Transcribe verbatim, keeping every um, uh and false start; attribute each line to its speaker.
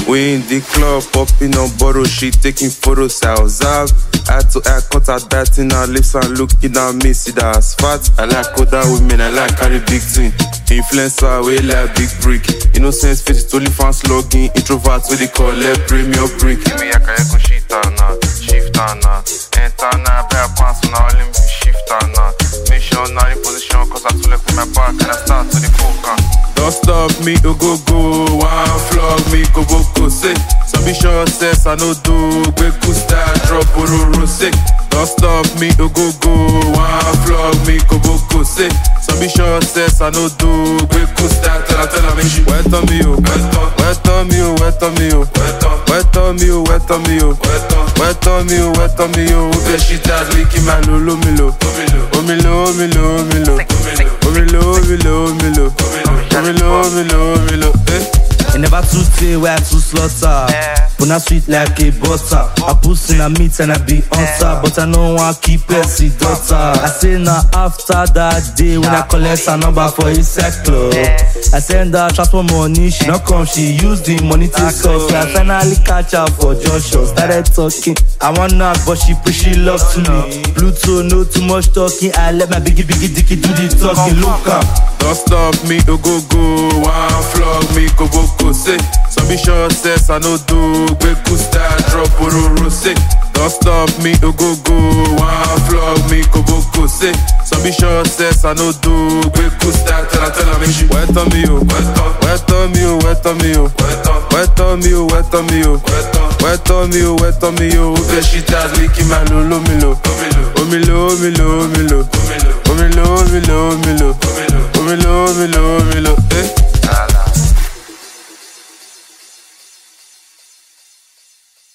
Speaker 1: We in the club, popping on borrow shit, taking photos, I observe. Eye to eye, cut her biting her lips and looking at me, see that as fat. I like other women, I like carry big thing. Influencer, we like big brick. Innocence face it only fans logging. Introverts, we they call it premium brick. Give me a kayak shit na, shift na. Enter na, bear pants on all him shift na. Mission na in position, cause I too left with my back and I start to the coca. Don't stop me, oh go go. One flog me, go go go. Say, some be sure says I no do. Quick cool style, drop ororo sick. Don't stop me, oh go go. One flog me, go go go. Say, some be sure says I no do. Quick cool style, tell her, tell her, make she wet on me, oh. Wet on me, oh, wet on me, oh. Wet on me, oh, wet on me, oh. Wet on me, oh, wet on me, oh. Okay, she does licky my lolo milo. Omilo, omilo, omilo. Omilo, omilo, omilo. Omilo, omilo, omilo, eh.
Speaker 2: It never too stay where I too slaughter. But not sweet like a butter. I push in a meat and I be on top. But I know I keep Percy daughter. I say now after that day when I collect a number for his sex club, I send her transfer money, she not come, she use the money to suck. I finally catch her for Joshua, started talking. I want knock but she push she love to me. Pluto no too much talking. I let my biggie biggie dicky do the talking. Look up.
Speaker 1: Don't stop me, oh go go. One flog me, go go go. Say, some be sure says I no do. Quick cool style, drop ororo sick. Don't stop me, oh go go. One flog me, go go go. Say, some be sure says I no do. Quick cool style, tell her, tell her, make she wet on me, oh. Wet on me, oh, wet on me, oh. Wet on me, oh, wet on me, oh. Wet on me, oh, wet on me, oh. Okay, she does licky my lolo milo. Omilo, omilo, omilo.